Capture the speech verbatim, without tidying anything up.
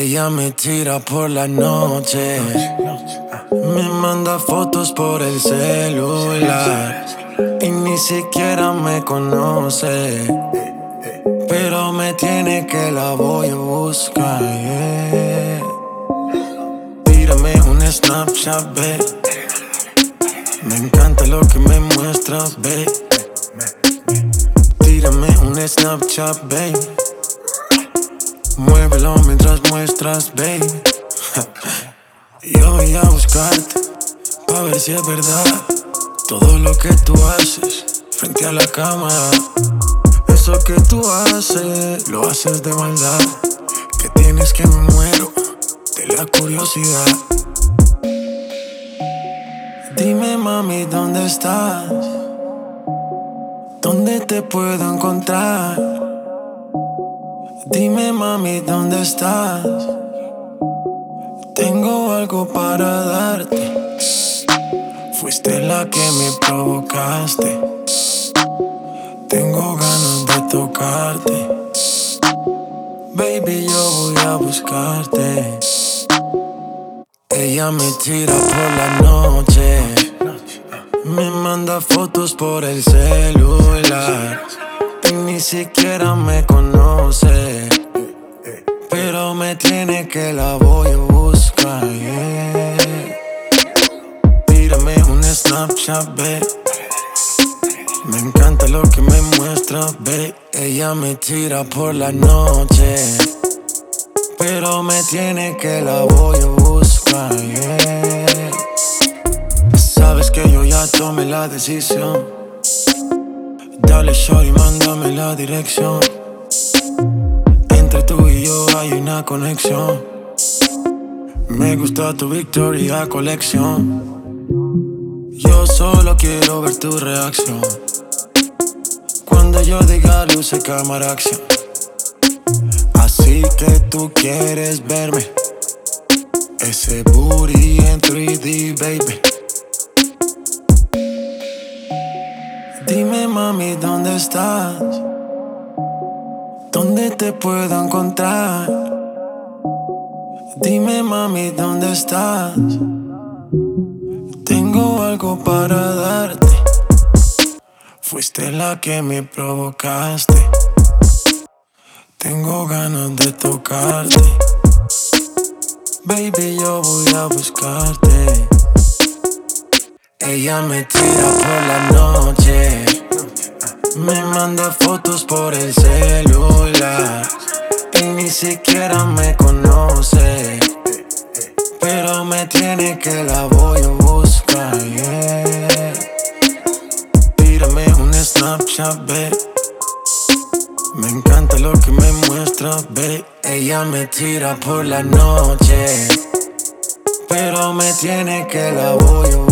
Ella me tira por la noche, me manda fotos por el celular y ni siquiera me conoce, pero me tiene que la voy a buscar, yeah. Tírame un Snapchat, babe. Me encanta lo que me muestras, babe. Tírame un Snapchat, babe. Muévelo mientras muestras, baby. Yo voy a buscarte, pa' ver si es verdad todo lo que tú haces frente a la cámara. Eso que tú haces, lo haces de maldad. Que tienes que me muero de la curiosidad. Dime, mami, ¿dónde estás? ¿Dónde te puedo encontrar? Dime, mami, ¿dónde estás? Tengo algo para darte. Fuiste la que me provocaste. Tengo ganas de tocarte. Baby, yo voy a buscarte. Ella me tira por la noche, me manda fotos por el celular y ni siquiera me conoce, pero me tiene que la voy a buscar, yeah. Tírame un Snapchat, babe. Me encanta lo que me muestras, babe. Ella me tira por la noche, pero me tiene que la voy a buscar, yeah. Sabes que yo ya tomé la decisión. Dale, shorty, mándame la dirección. Entre tú y yo hay una conexión. Me gusta tu Victoria colección. Yo solo quiero ver tu reacción cuando yo diga luce cámara acción. Así que tú quieres verme, ese booty en tres D, baby. Dime, mami, ¿dónde estás? ¿Dónde te puedo encontrar? Dime, mami, ¿dónde estás? Tengo algo para darte. Fuiste la que me provocaste. Tengo ganas de tocarte. Baby, yo voy a buscarte. Ella me tira por la noche, me manda fotos por el celular y ni siquiera me conoce, pero me tiene que la voy a buscar, yeah. Tírame un Snapchat, babe. Me encanta lo que me muestras, babe. Ella me tira por la noche, pero me tiene que la voy a buscar.